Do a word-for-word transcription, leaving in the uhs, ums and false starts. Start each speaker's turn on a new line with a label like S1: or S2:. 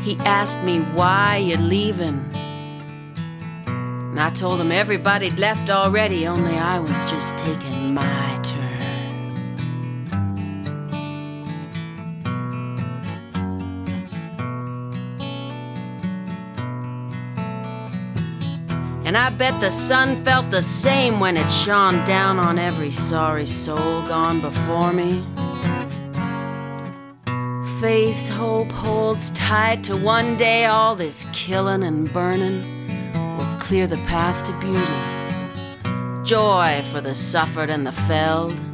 S1: He asked me why you're leaving, and I told him everybody'd left already, only I was just taking my turn. And I bet the sun felt the same when it shone down on every sorry soul gone before me. Faith's hope holds tight to one day all this killing and burning will clear the path to beauty. Joy for the suffered and the felled,